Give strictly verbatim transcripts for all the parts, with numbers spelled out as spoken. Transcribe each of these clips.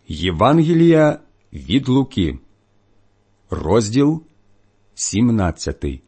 Євангелія від Луки, розділ сімнадцятий.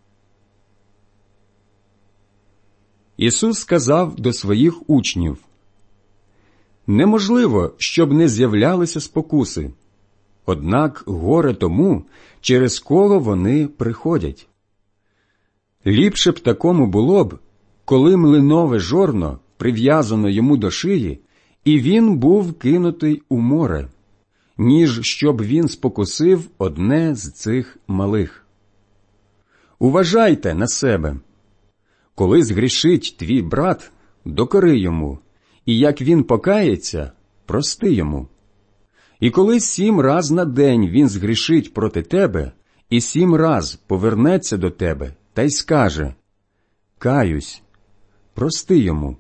Ісус сказав до своїх учнів: «Неможливо, щоб не з'являлися спокуси, однак горе тому, через кого вони приходять. Ліпше б такому було б, коли млинове жорно прив'язано йому до шиї, і він був кинутий у море, ніж щоб він спокусив одне з цих малих. Уважайте на себе. Коли згрішить твій брат, докори йому, і як він покається, прости йому. І коли сім раз на день він згрішить проти тебе, і сім раз повернеться до тебе, та й скаже: каюсь, прости йому».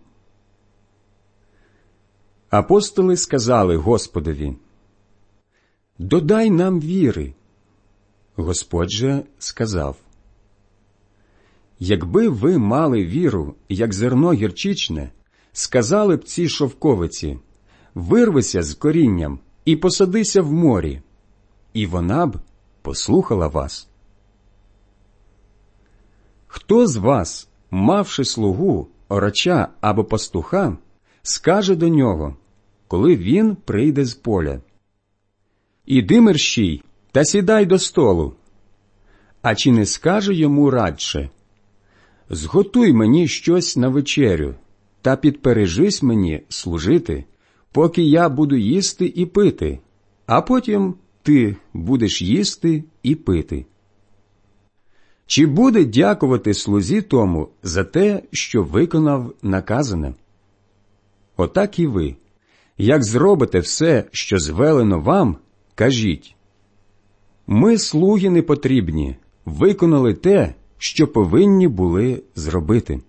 Апостоли сказали Господові: «Додай нам віри». Господь же сказав: «Якби ви мали віру, як зерно гірчичне, сказали б цій шовковиці: вирвися з корінням і посадися в морі, і вона б послухала вас. Хто з вас, мавши слугу, орача або пастуха, скаже до нього, коли він прийде з поля: іди мерщій та сідай до столу? А чи не скаже йому радше: зготуй мені щось на вечерю та підпережись мені служити, поки я буду їсти і пити, а потім ти будеш їсти і пити? Чи буде дякувати слузі тому за те, що виконав наказане? Отак і ви, як зробите все, що звелено вам, кажіть: ми, слуги непотрібні, виконали те, що повинні були зробити».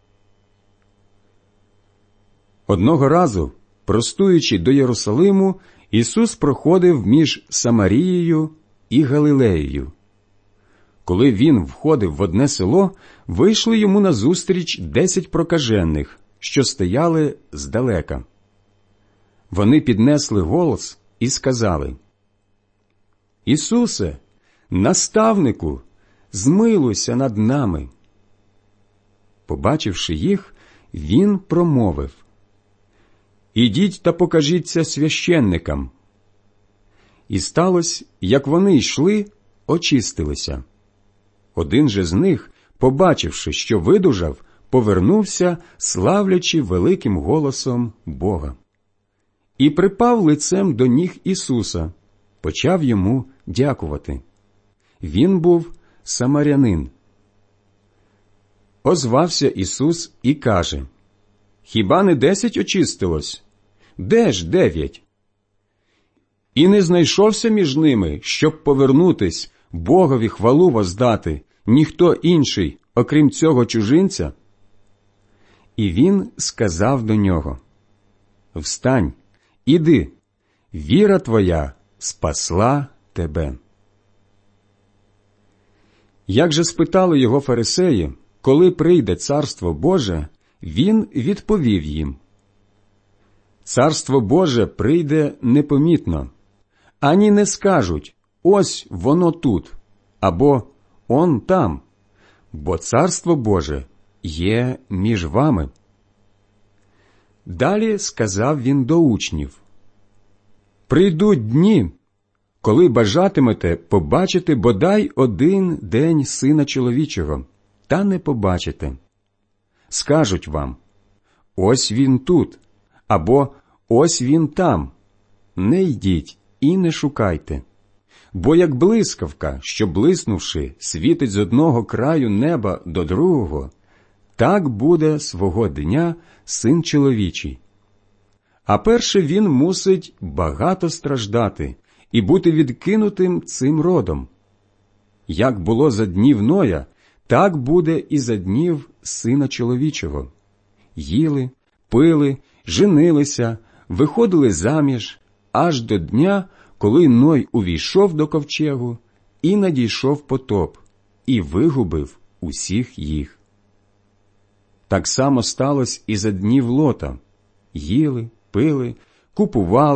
Одного разу, простуючи до Єрусалиму, Ісус проходив між Самарією і Галилеєю. Коли він входив в одне село, вийшли йому назустріч десять прокажених, що стояли здалека. Вони піднесли голос і сказали: «Ісусе, наставнику, змилуйся над нами». Побачивши їх, він промовив: «Ідіть та покажіться священникам». І сталося, як вони йшли, очистилися. Один же з них, побачивши, що видужав, повернувся, славлячи великим голосом Бога. І припав лицем до ніг Ісуса, почав йому дякувати. Він був самарянин. Озвався Ісус і каже: «Хіба не десять очистилось? Де ж дев'ять? І не знайшовся між ними, щоб повернутись, Богові хвалу воздати, ніхто інший, окрім цього чужинця?» І він сказав до нього: «Встань, іди, віра твоя спасла тебе». Як же спитали його фарисеї, коли прийде Царство Боже, він відповів їм: «Царство Боже прийде непомітно, ані не скажуть: ось воно тут, або он там, бо Царство Боже є між вами». Далі сказав він до учнів: «Прийдуть дні, коли бажатимете побачити бодай один день Сина Чоловічого, та не побачите. Скажуть вам: ось він тут, або ось він там. Не йдіть і не шукайте. Бо як блискавка, що, блиснувши, світить з одного краю неба до другого, так буде свого дня Син Чоловічий. А перше він мусить багато страждати і бути відкинутим цим родом. Як було за днів Ноя, так буде і за днів Сина Чоловічого. Їли, пили, женилися, виходили заміж, аж до дня, коли Ной увійшов до ковчегу, і надійшов потоп, і вигубив усіх їх. Так само сталося і за днів Лота. Їли, пили, купували,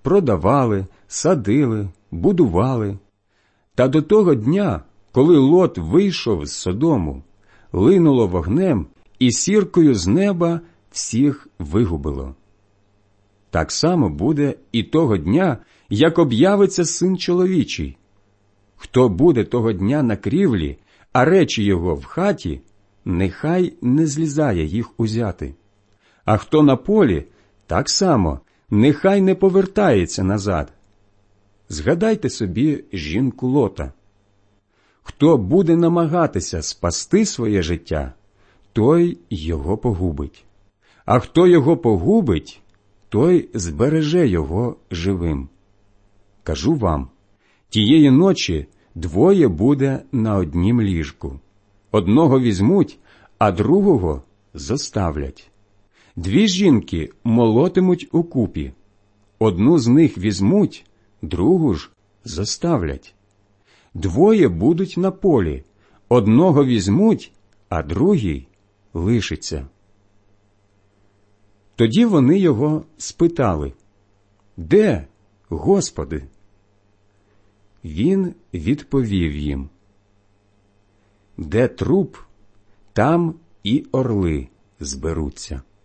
продавали, садили, будували. Та до того дня, коли Лот вийшов з Содому, линуло вогнем і сіркою з неба всіх вигубило. Так само буде і того дня, як об'явиться Син чоловічий. Хто буде того дня на крівлі, а речі його в хаті, нехай не злізає їх узяти. А хто на полі, так само, нехай не повертається назад. Згадайте собі жінку Лота. Хто буде намагатися спасти своє життя, той його погубить. А хто його погубить, той збереже його живим. Кажу вам, тієї ночі двоє буде на однім ліжку. Одного візьмуть, а другого зоставлять. Дві жінки молотимуть укупі. Одну з них візьмуть, другу ж зоставлять. Двоє будуть на полі. Одного візьмуть, а другий лишиться. Тоді вони його спитали: «Де, Господи?» Він відповів їм: «Де труп, там і орли зберуться».